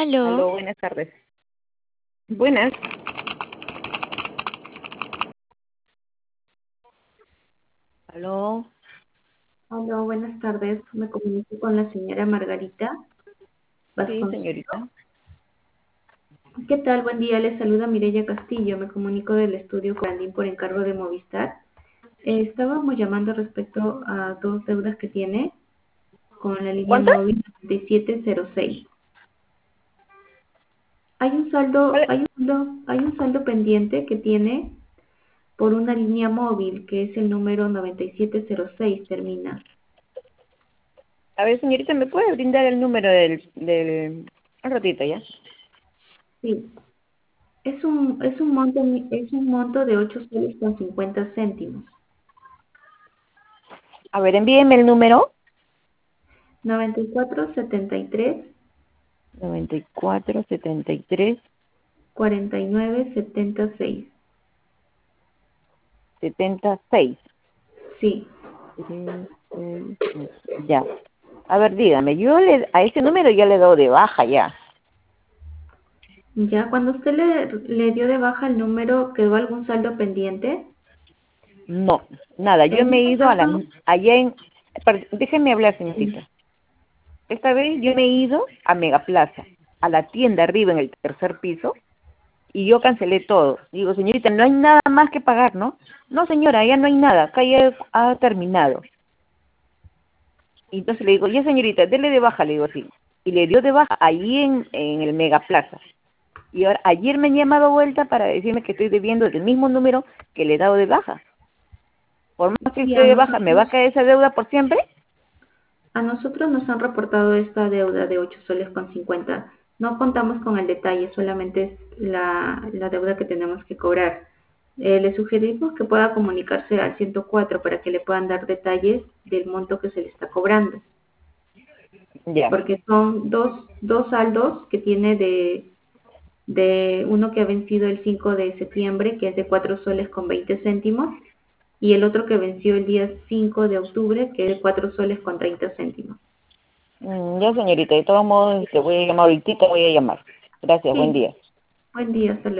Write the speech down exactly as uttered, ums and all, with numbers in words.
Aló, Aló, buenas tardes. Buenas. Aló. Hola, buenas tardes. Me comunico con la señora Margarita Sí, Vasconcelos. señorita. ¿Qué tal? Buen día. Les saluda Mireya Castillo. Me comunico del estudio Branding por encargo de Movistar. Eh, estábamos llamando respecto a dos deudas que tiene con la línea ¿Cuántas? móvil de siete cero seis. Hay un saldo, ¿Cuál- hay un saldo, hay un saldo pendiente que tiene por una línea móvil que es el número noventa y siete cero seis, termina. A ver, señorita, ¿me puede brindar el número del... del... Un ratito, ¿ya? Sí. Es un, es un monto, es un monto de ocho soles con cincuenta céntimos. A ver, envíeme el número. noventa y cuatro setenta y tres noventa y cuatro, setenta y tres, cuarenta y nueve setenta y seis. setenta y seis. Sí, Tres, seis, seis. Ya. A ver, dígame, yo le, a ese número ya le he dado de baja ya. ya cuando usted le, le dio de baja el número, ¿quedó algún saldo pendiente? No, nada, yo En me he este ido a la... caso, Allá en... per- Déjeme hablar, señorita. Esta vez yo me he ido a Megaplaza, a la tienda arriba en el tercer piso, y yo cancelé todo. Digo, señorita, no hay nada más que pagar, ¿no? No, señora, ya no hay nada, acá ya ha terminado. Y entonces le digo, ya señorita, dele de baja, le digo así. Y le dio de baja allí en, en el Megaplaza. Y ahora, ayer me han llamado vuelta para decirme que estoy debiendo del mismo número que le he dado de baja. Por más que sí, esté a de baja, ¿me va a nosotros, caer esa deuda por siempre? a nosotros nos han reportado esta deuda de ocho soles con cincuenta. No contamos con el detalle, solamente es la, la deuda que tenemos que cobrar. Eh, le sugerimos que pueda comunicarse al ciento cuatro para que le puedan dar detalles del monto que se le está cobrando, Ya. porque son dos, dos saldos que tiene de, de uno que ha vencido el cinco de septiembre, que es de cuatro soles con veinte céntimos, y el otro que venció el día cinco de octubre, que es de cuatro soles con treinta céntimos. Mm, ya, señorita, de todos modos, te voy a llamar ahorita, voy a llamar. Gracias, buen Sí, día. buen día, hasta luego.